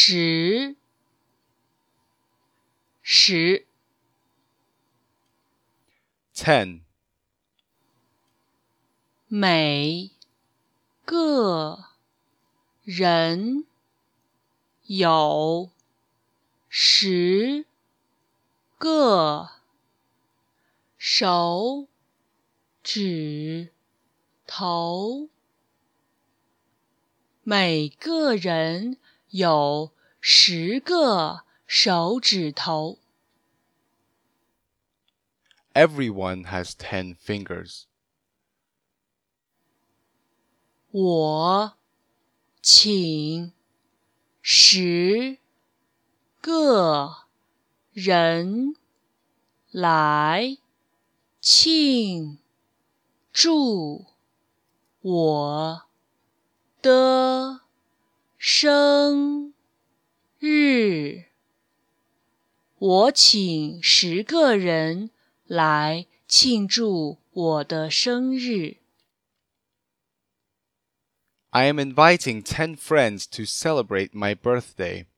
10 10 每个人有10个手指头。每个人有10个手指头。 Everyone has 10 fingers. 我请10个人来庆祝我的生日。我请10个人来庆祝我的生日。 I am inviting 10 friends to celebrate my birthday.